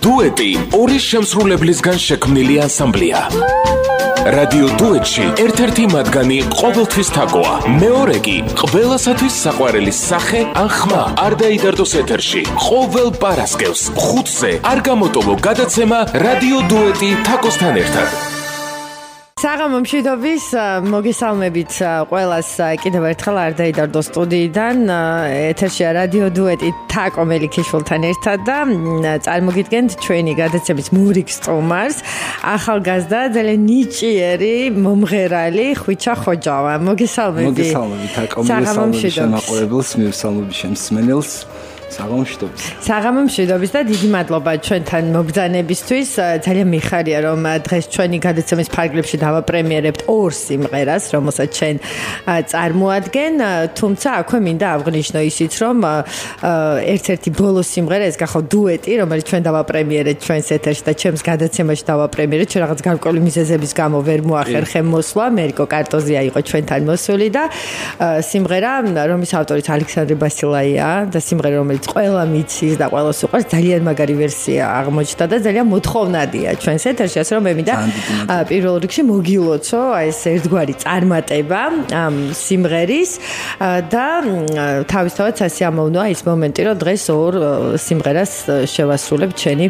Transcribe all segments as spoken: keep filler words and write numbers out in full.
დუეტი ორი შემსრულებლისგან შექმნილი ანსამბლია. რადიო დუეტში ერთ-ერთი მათგანი ყოველთვის თაკოა, მეორე კი ყველასათვის საყვარელი სახე ან ხმა არ დაიდარდოს ეთერში. ყოველ პარასკევს ხუთზე არ გამოტოვო გადაცემა რადიო დუეტი თაკოსთან ერთად. საღამო მშვიდობის მოგესალმებით ყველას კიდევ ერთხელ არ დაიდარდოს სტუდიიდან ეთერშია რადიო დუეტი თაკო მელიქიშვილთან ერთად და წარმოგიდგენთ ჩვენი გადაცემის მურიგ სტუმარს ახალგაზრდა ძალიან ნიჭიერი მომღერალი ხვიჩა ხოჯავა. მოგესალმებით. მოგესალმებით თაკო, მოგესალმებით შემაყურებელს, მივესალმებით შემსმენელს. საღამო მშვიდობის. საღამო მშვიდობის და დიდი მადლობა ჩვენთან მოგზანებისთვის. ძალიან მიხარია რომ დღეს ჩვენი გადაცემის ფარგლებში დავაპრემიერებთ ორ სიმღერას, რომელსაც ჩვენ წარმოადგენ, თუმცა აქვე მინდა აღვნიშნო ისიც, რომ ერთ-ერთი ბოლო სიმღერა ეს გახო დუეტი, რომელიც ჩვენ დავაპრემიერეთ ჩვენს ეთერში და ჩემს გადაცემაში დავაპრემიერეთ, ჩვენ რაღაც გარკვეული მიზეზების გამო ვერ მოახერხე მოსვლა, მერიკო კარტოზია იყო ჩვენთან მოსული და სიმღერა, რომლის ავტორიც ალექსანდრე ბასილაია და სიმღერა რომელიც ყველა მიცის და ყველას უყვარს, ძალიან მაგარი ვერსია აღმოჩნდა და ძალიან მოთხოვნადია ჩვენს ეთერში, ასე რომ მე მინდა პირველ რიგში მოგილოცო აი ეს ერთგვარი წარმატება ამ სიმღერის და თავისთავად სასიამოვნოა ის მომენტი, რომ დღეს ორ სიმღერას შევასრულებ ჩვენი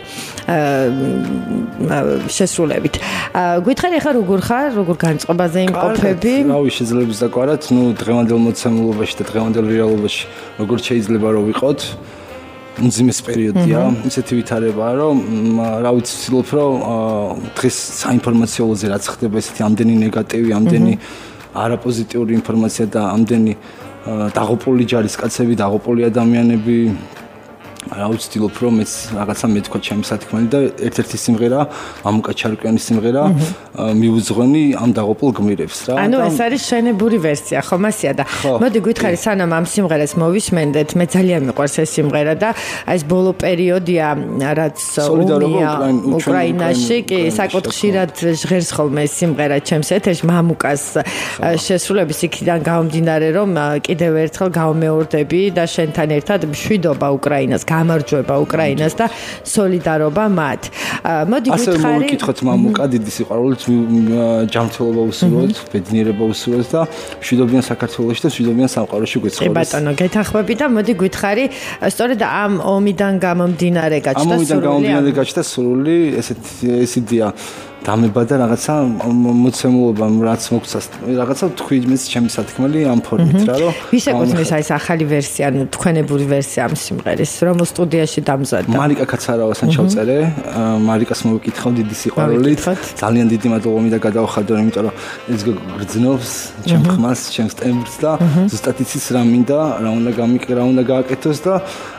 შესრულებით. გითხარი ახლა როგორ ხარ, როგორ განწყობაზე იმყოფები? რავი, შეიძლება ზაკვარად, ნუ დღევანდელ მოცემულობაში და დღევანდელ რეალობაში როგორ შეიძლება რომ ვიყოთ მძიმეს პერიოდია, ისეთი ვითარებაა, რომ რა ვიცი, ვცდილობ, რომ დღეს საინფორმაციო ოლოზე რაც ხდება, ესეთი ამდენი ნეგატივი, ამდენი არაპოზიტიური ინფორმაცია და ამდენი დაღუპული ჯარისკაცები, დაღუპული ადამიანები, რა ვცდილობ, რომ ეს რაღაცა მეთქვა ჩემი სათქმელი და ერთ-ერთი სიმღერა, მამუკა ჩარკვიანის სიმღერა, მიუძღვენი ამ დაღუპულ გმირებს რა. ანუ ეს არის შენებური ვერსია, ხო მასია და მოდი გითხარი, სანამ ამ სიმღერას მოვისმენდეთ, მე ძალიან მიყვარს ეს სიმღერა და ეს ბოლო პერიოდია, რაც უკრაინაში, კი, საკუთარ ხშირად ჟღერს ხოლმე ეს სიმღერა ჩემს ეთერში, მამუკას შესრულების იქიდან გამომდინარე, რომ კიდევ ერთხელ გავმეორდები და შენთან ერთად მშვიდობა უკრაინას, გამარჯვება უკრაინას და სოლიდარობა მათ. მოდი გითხარი. ასე მოვიკითხოთ მამუკა, დიდი სიყვარულით ჯანმრთელობა უსურვოთ, ბედნიერება უსურვოთ და მშვიდობიან საქართველოში და მშვიდობიან სამყაროში გვეცხოვროს. კი ბატონო, გეთანხმები და მოდი გითხარი, სწორედ ამ ომიდან გამომდინარე გაჩნდა სურვილი. ამ ომიდან გამომდინარე გაჩნდა სურვილი, ესეთ ეს იდეა დამება და რაღაცა მოცემულობა რაც მოგცას რაღაცა თქვი იმის ჩემი სათქმელი ამ ფორმით რა რომ ვის ეკუთვნის აი ეს ახალი ვერსია, ანუ თქვენებური ვერსია ამ სიმღერის, რომელ სტუდიაში დამზადდა? მარიკა კაცარავასთან ჩავწერე, მარიკას მოვიკითხავ დიდი სიყვარულით, ძალიან დიდი მადლობა მინდა გადავხადო, იმიტომ რომ ეს გრძნობს ჩემ ხმას, ჩემს ტემბრს და ზუსტად იცის რა მინდა, რა უნდა გამიკე, რა უნდა გააკეთოს და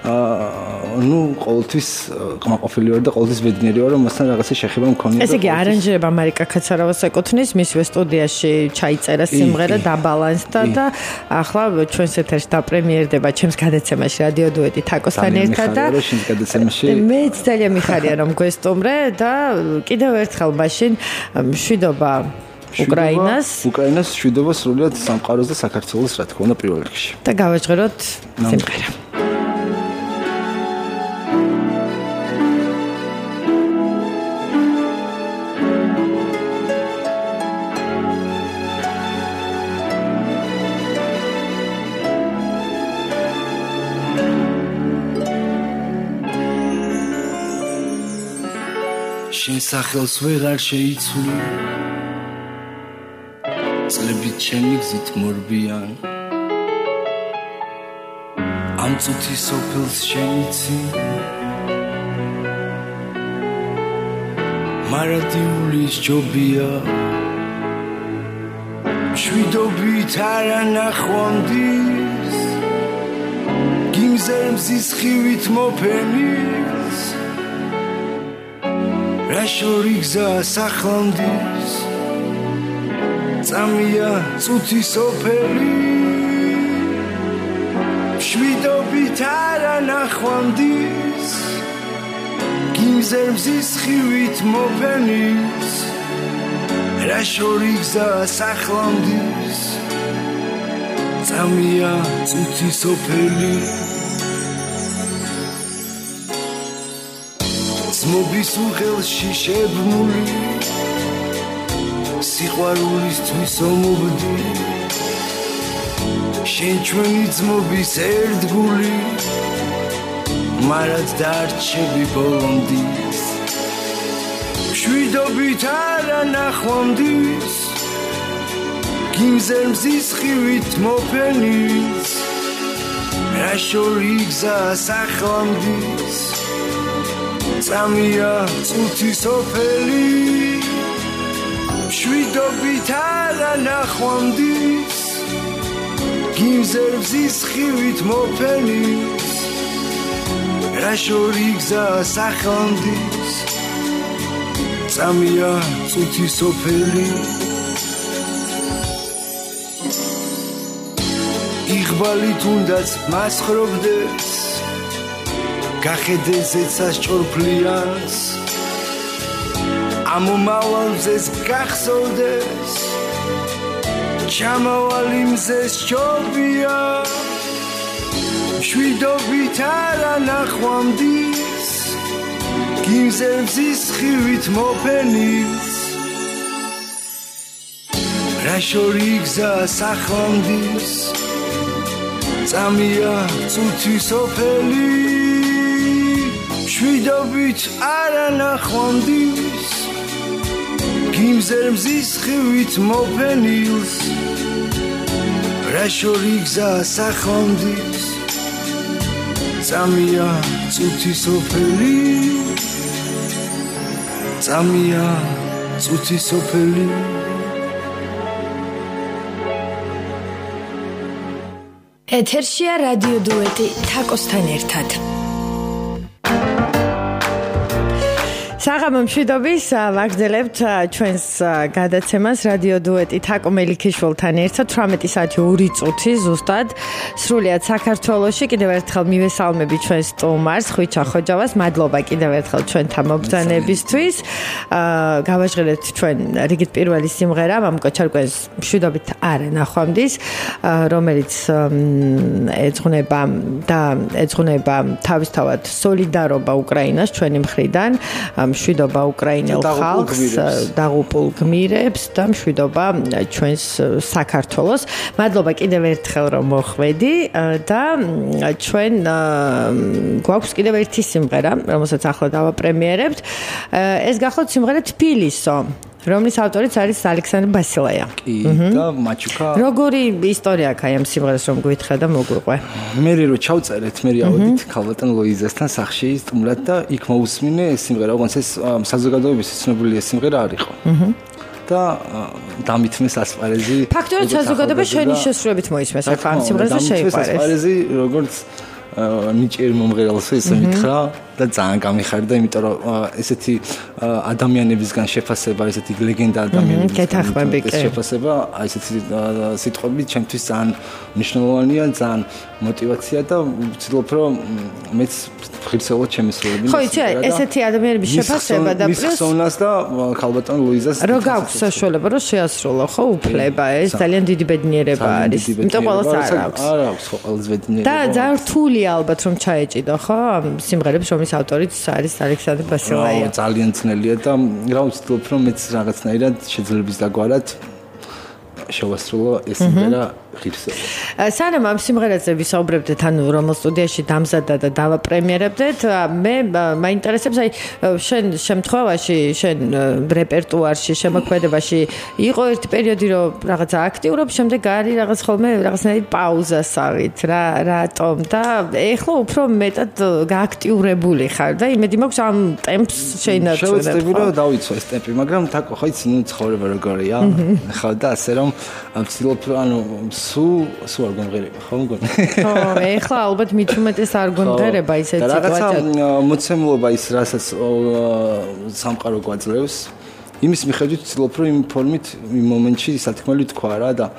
ნუ ყოველთვის ყმაყოფილი ვარ და ყოველთვის ბედნიერი ვარ, რომ მასთან რაღაცა შეხება მქონია. ესე იგი არანჟირება მარიკა კაცარავას ეკუთვნის, მისვე სტუდიაში ჩაიწერა სიმღერა, დაბალანსდა და ახლა ჩვენს ეთერში დაპრემიერდება ჩემს გადაცემაში რადიო დუეტი თაკოსთან ერთად და მეც ძალიან მიხარია რომ გვესტუმრე და კიდევ ერთხელ მაშინ მშვიდობა უკრაინას, უკრაინას მშვიდობა სრულიად სამყაროს და საქართველოს რა თქმა უნდა პირველ რიგში. და გავაჟღეროთ სიმღერა. შენ სახელს ვეღარ შეიცვლი, წლებით ჩემი გზით მორბიან, ამ წუთის სოფელს შემიცი, მარადიulis ჯობია, მშვიდობით არა ნახვამდის, გიმზერმზის ხივით მოფენის, რა შორი გზა სახლამდის, წამია წუთი სოფელი, მშვიდობით არა ნახვამდის, გიმზერმზის ხივით მოფენის, რა შორი გზა სახლამდის, წამია წუთი სოფელი. ძმობის უღელში შებმული სიყვარულისთვის ომობდი შენ ჩვენი ძმობის ერთგული მარად დარჩები ბოლომდის მშვიდობით არა ნახვამდის გიმზერ მზის ხივით მოფენის რა შორი გზა სახლამდის წამია წუთი სოფელი მშვიდობით არა ნახვამდის გიმზერ მზის ხივით მოფენის რა შორი გზა სახლამდის წამია წუთი სოფელი იღბალი თუნდაც მასხრობდეს გახედე ზეცას ჭორფლიანს ამომავალზეს გახსოვდეს ჩამავალი მზეს ჩობია მშვიდობით არა ნახვამდის გიმზერ მზის ხივით მოფენის რა შორი გზა სახლამდის წამია წუთი სოფელი მშვიდობით არა ნახვამდის გიმზერ მზის ხივით მოფენილს რა შორი გზა სახლამდის წამია წუთი სოფელი წამია წუთი სოფელი ეთერშია რადიო დუეტი თაკოსთან ერთად. საღამო მშვიდობის ვაგრძელებთ ჩვენს გადაცემას რადიო დუეტი თაკო მელიქიშვილთან ერთად თვრამეტი საათი ორი წუთი ზუსტად სრულიად საქართველოში კიდევ ერთხელ მივესალმები ჩვენ სტუმარს ხვიჩა ხოჯავას მადლობა კიდევ ერთხელ ჩვენთან მობრძანებისთვის გავაჟღერეთ ჩვენ რიგით პირველი სიმღერა მამუკა ჩარკვეს მშვიდობით არა ნახვამდის რომელიც ეძღვნება და ეძღვნება თავისთავად სოლიდარობა უკრაინას ჩვენი მხრიდან მშვიდობა უკრაინელ ხალხს დაღუპულ გმირებს და მშვიდობა ჩვენს საქართველოს მადლობა კიდევ ერთხელ რომ მოხვედი და ჩვენ გვაქვს კიდევ ერთი სიმღერა რომელსაც ახლა დავაპრემიერებთ ეს გახლავთ სიმღერა თბილისო რომლის ავტორიც არის ალექსანდრე ბასილაია. კი, და მაჩუკა. როგორი ისტორია აქვს აი ამ სიმღერას რომ გვითხრა და მოგვიყვე? მე რო ჩავწერეთ, მე ავედით ქალბატონ ლოიზასთან სახში სტუმრად და იქ მოусმინე ეს სიმღერა, როგორც ეს საზოგადოების ცნობილი ეს სიმღერა არისო. და დამითმეს ასპარეზი. ფაქტობრივად საზოგადოება შენი შესრულებით მოისმენს ახლა ამ სიმღერაზე შეიყვარეს. ასპარეზი როგორც ნიჭიერ მომღერალს ესე მითხრა და ძალიან გამიხარდა, იმიტომ რომ ესეთი ადამიანებისგან შეფასება, ესეთი ლეგენდა ადამიანებისგან შეფასება, აი ესეთი სიტყვები ჩემთვის ძალიან მნიშვნელოვანია, ძალიან мотивация და ვცდილობ რომ მეც ღირსეულად შემესრულებინო. ხო, იცი, ესეთი ადამიანების შეფასება და პლუს მისხოვნას და ქალბატონ ლუიზას რო გაქვს საშუალება რომ შეასრულო, ხო, უფლება, ეს ძალიან დიდი ბედნიერება არის. იმიტომ ყველას არ აქვს. არ აქვს ხო ყველას ბედნიერება. და ძალიან რთულია ალბათ რომ ჩაეჭიდო, ხო, ამ სიმღერებს რომლის ავტორიც არის ალექსანდრე ბასილაია. ძალიან ძნელია და რა ვცდილობ რომ მეც რაღაცნაირად შეძლების დაგვარად შევასრულო ეს სიმღერა ღირსეულად. სანამ ამ სიმღერაზე ვისაუბრებდეთ, ანუ რომელ სტუდიაში დამზადდა და დავაპრემიერებდეთ, მე მაინტერესებს აი შენ შემთხვევაში, შენ რეპერტუარში, შემოქმედებაში იყო ერთი პერიოდი, რომ რაღაცა აქტიურობ, შემდეგ არის რაღაც ხოლმე რაღაცნაირი პაუზასავით, რა რატომ და ეხლა უფრო მეტად გააქტიურებული ხარ და იმედი მაქვს ამ ტემპს შეინარჩუნებ. შევეცდები რომ დავიცვა ეს ტემპი, მაგრამ თაკო ხო იცი, ნუ ცხოვრება როგორია. ხო და ასე რომ ვცდილობ რომ ანუ სულ სულ არ გონღერება, ხო მგონი? ხო, ეხლა ალბათ მით უმეტეს არ გონღერება ისეთ სიტუაციად. რაღაცა მოცემულობა ის, რასაც სამყარო გვაძლევს, იმის მიხედვით ვცდილობ რომ იმ ფორმით, იმ მომენტში სათქმელი თქვა რა და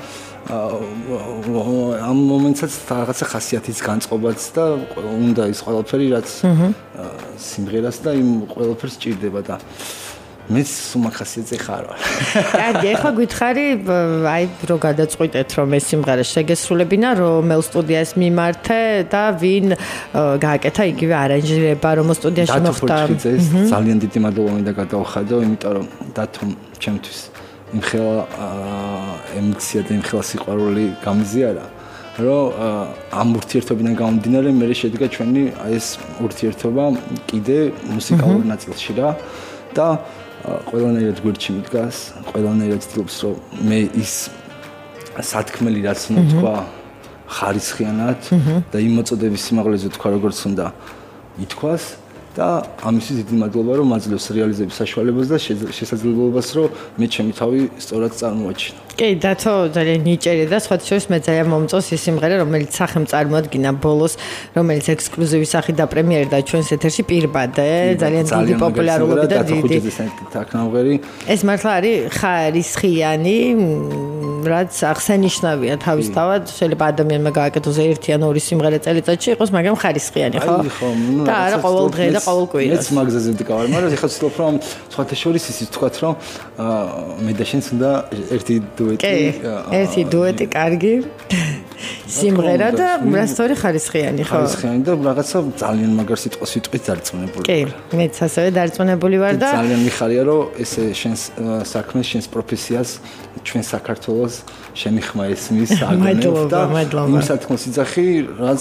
ამ მომენტსაც რაღაცა ხასიათის განწყობაც და უნდა ის ყველაფერი, რაც სიმღერას და იმ ყველაფერს ჭირდება და მეც უმახასიათზე ხარ ვარ. კარგი, ეხლა გითხარი, აი რო გადაწყვიტეთ რომ ეს სიმღერა შეგესრულებინა, რომელ სტუდიას მიმართე და ვინ გააკეთა იგივე არანჟირება, რომ სტუდიაში მოხდა. ძალიან დიდი მადლობა მინდა გადავხადო, იმიტომ რომ დათომ ჩემთვის იმხელა ემოცია და იმხელა სიყვარული გამიზიარა, რომ ამ ურთიერთობიდან გამომდინარე მე შედგა ჩვენი ეს ურთიერთობა კიდე მუსიკალურ ნაწილში რა და ყველანაირად გვერდში მიდგას, ყველანაირად ცდილობს რომ მე ის სათქმელი რაც უნდა თქვა ხარისხიანად და იმ მოწოდების სიმაღლეზე თქვა როგორც უნდა ითქვას და ამისთვის დიდი მადლობა რომ მაძლევს რეალიზების საშუალებას და შესაძლებლობას რომ მე ჩემი თავი სწორად წარმოაჩინო. კი, დათო ძალიან ნიჭიერი და სხვა შორის მე ძალიან მომწონს ის სიმღერა, რომელიც სახემ წარმოადგინა ბოლოს, რომელიც ექსკლუზივი სახით დაპრემიერდა ჩვენს ეთერში პირბადე, ძალიან დიდი პოპულარულობა და დიდი თაკნავღერი. ეს მართლა არის ხარისხიანი, რაც აღსანიშნავია თავისთავად, შეიძლება ადამიანმა გააკეთოს ერთი ან ორი სიმღერა წელიწადში იყოს, მაგრამ ხარისხიანი, ხო? და არა ყოველდღე და ყოველ კვირას. მეც მაგზაზე ვდგავარ, მაგრამ ეხლა ვცდილობ რომ სხვათა შორის ისიც ვთქვათ რომ მე და შენს უნდა ერთი კი, ერთი დუეტი კარგი სიმღერა და რასტორი ხარისხიანი ხო? ხარისხიანი და რაღაცა ძალიან მაგარ სიტყვას ვიტყვით დარწმუნებული. კი, მეც ასევე დარწმუნებული ვარ და ძალიან მიხარია რომ ესე შენს საქმეს, შენს პროფესიას ჩვენ საქართველოს შენი ხმა ესმის აგონებს და იმ სათქმის იძახი რაც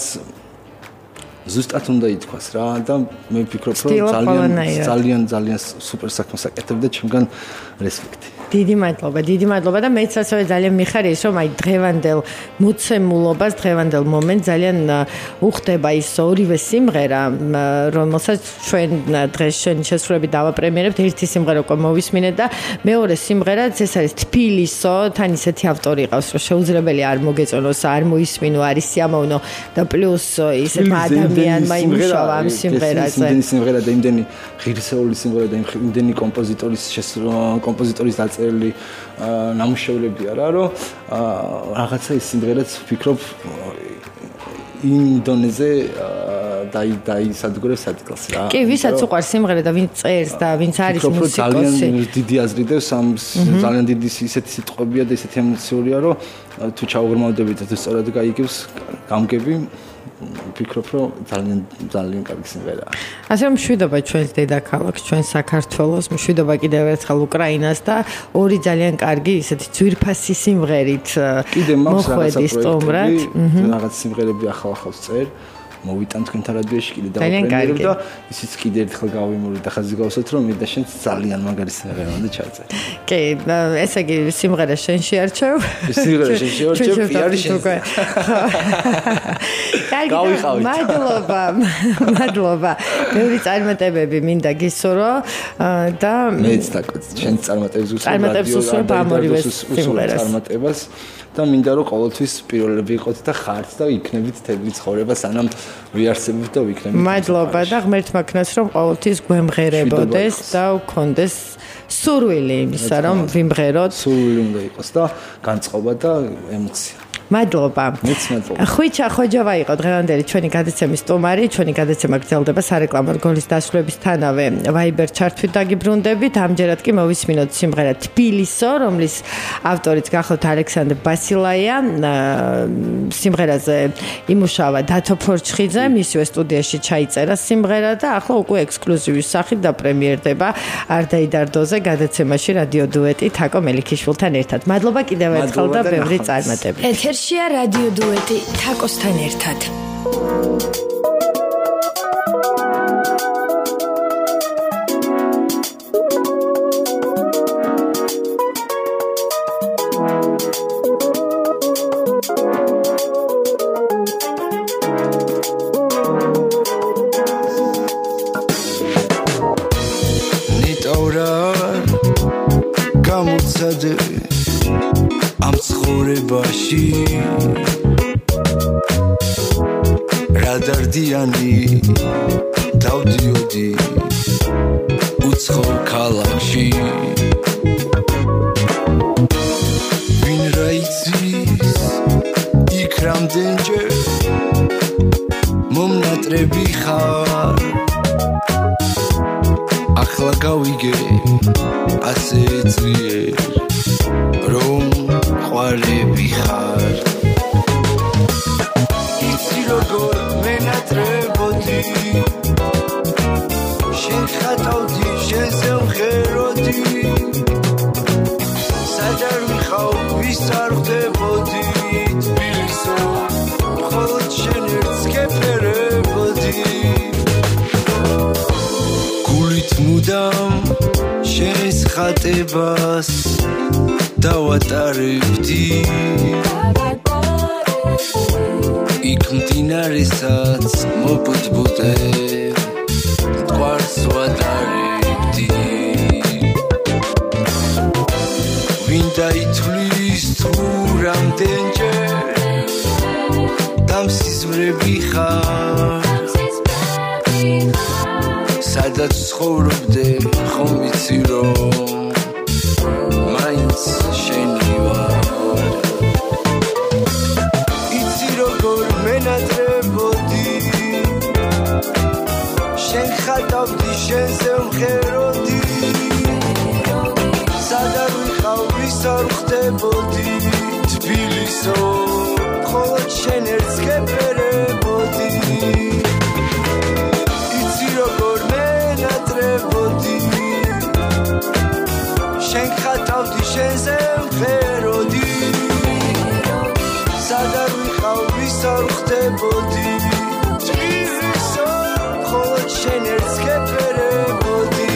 ზუსტად უნდა ითქვას რა და მე ვფიქრობ რომ ძალიან ძალიან ძალიან სუპერ საქმეს აკეთებ და ჩემგან რესპექტი. დიდი მადლობა, დიდი მადლობა და მეც ასევე ძალიან მიხარია ის რომ აი დღევანდელ მოცემულობას, დღევანდელ მომენტს ძალიან უხდება ის ორივე სიმღერა, რომელსაც ჩვენ დღეს შენ შესრულებით დავაპრემიერებთ, ერთი სიმღერა უკვე მოვისმინეთ და მეორე სიმღერაც ეს არის თბილისო, თან ისეთი ავტორი ყავს, რომ შეუძლებელი არ მოგეწონოს, არ მოისმინო, არის სიამოვნო და პლუს ისეთმა ადამიანმა იმუშავა ამ სიმღერაზე. იმდენი სიმღერა და იმდენი ღირსეული სიმღერა და იმდენი კომპოზიტორის კომპოზიტორის დაწერილი ნამუშევრებია რა, რომ რაღაცა ის სიმღერაც ვფიქრობ იმ დონეზე დაი დაისადგურებს ადგილს რა. კი, ვისაც უყვარს სიმღერა და ვინც წერს და ვინც არის მუსიკოსი. ძალიან დიდი აზრი დევს ამ ძალიან დიდი ისეთი სიტყვებია და ისეთი ემოციურია, რომ თუ ჩაუღრმავდებით და თუ სწორად გაიგებს გამგები ვფიქრობ, რომ ძალიან ძალიან კარგი სიმღერაა. ასე რომ მშვიდობა ჩვენს დედაქალაქს, ჩვენს საქართველოს, მშვიდობა კიდევ ერთხელ უკრაინას და ორი ძალიან კარგი ისეთი ძვირფასი სიმღერით მოხვედი სტუმრად. რაღაც სიმღერები ახალ-ახალს წერ. მოვიტან თქვენთან რადიოში კიდე დავაპრემიერებ და ისიც კიდე ერთხელ გავიმური და ხაზი გავსვათ რომ მე და შენ ძალიან მაგარი სიმღერა უნდა ჩავწერე. კი, ესე იგი სიმღერა შენში არჩევ. სიმღერა შენში არჩევ, ფიარი შენში. გავიყავით. მადლობა, მადლობა. ბევრი წარმატებები მინდა გისურვო და მეც დაკვეც, შენ წარმატებებს უსურვებ. წარმატებებს უსურვებ ამ ორივე სიმღერას. წარმატებას და მინდა რომ ყოველთვის პირველები იყოთ და ხართ და იქნებით თებლი ცხოვრება სანამ ვიარსებებთ და ვიქნებით. მადლობა და ღმერთმა ქნას რომ ყოველთვის გვემღერებოდეს და გქონდეს სურვილი იმისა რომ ვიმღეროთ. სურვილი უნდა იყოს და განწყობა და ემოცია. მადლობა. მეც მადლობა. ხვიჩა ხოჯავა იყო დღევანდელი ჩვენი გადაცემის სტუმარი. ჩვენი გადაცემა გრძელდება სარეკლამო რგოლის დასრულებისთანავე Viber ჩართვით დაგიბრუნდებით. ამჯერად კი მოვისმინოთ სიმღერა თბილისო, რომლის ავტორიც გახლავთ ალექსანდრე ბასილაია. სიმღერაზე იმუშავა დათო ფორჩხიძე, მისივე სტუდიაში ჩაიწერა სიმღერა და ახლა უკვე ექსკლუზივის სახით დაპრემიერდება არდაიდარდოზე გადაცემაში რადიო დუეტი თაკო მელიქიშვილთან ერთად. მადლობა კიდევ ერთხელ და ბევრი წარმატებები. ეთერშია რადიო დუეტი თაკოსთან ერთად. ნიტავრა გამოცადე ამ ცხოვრებაში რადარდიანი დავდიოდი უცხო ქალაქში ვინ რა იცის იქ რამდენჯერ მომნატრები ხარ ახ ახლა გავიგე ასე ძლიერ რომ ყვარები ხარ იცი როგორ მენატრებოდი შენ ხატავდი შენზე მღეროდი სად არ ვიხავ ვის არ ხვდებოდი თბილისო მხოლოდ შენ ერთს გეფერებოდი გულით მუდამ შენს ხატებას დავატარებდი იქ მდინარესაც მობუდბუდებ მტკვარს ვატარებდი ვინ დაითვლის თუ რამდენჯერ დამსიზმრები ხარ სადაც ცხოვრობდე ხომ იცი რომ მაინც შენი ვარ იცი როგორ მენატრებოდი შენ ხატავდი შენზე მღეროდი სად არ ვიყავ ვის არ ხვდებოდი თბილისო მხოლოდ შენ ერთს გეფერებოდი იცი როგორ მენატრებოდი შენ ხატავდი შენზე მღეროდი სად არ ვიყავ ვის არ ხვდებოდი თბილისო მხოლოდ შენ ერთს გეფერებოდი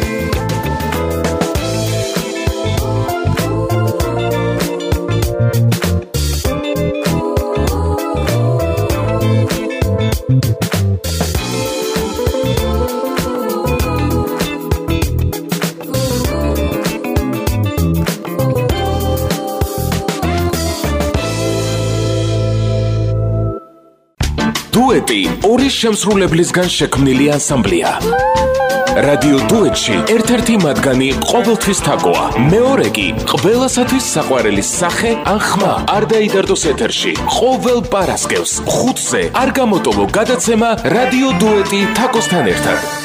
დუეტი ორი შემსრულებლისგან შექმნილი ანსამბლია. რადიო დუეტში ერთ-ერთი მათგანი ყოველთვის თაგვია. მეორე კი ყველასათვის საყვარელი სახე ან ხმა არ დაიდარდოს ეთერში. ყოველ პარასკევს ხუთზე არ გამოტოვო გადაცემა რადიო დუეტი თაკოსთან ერთად.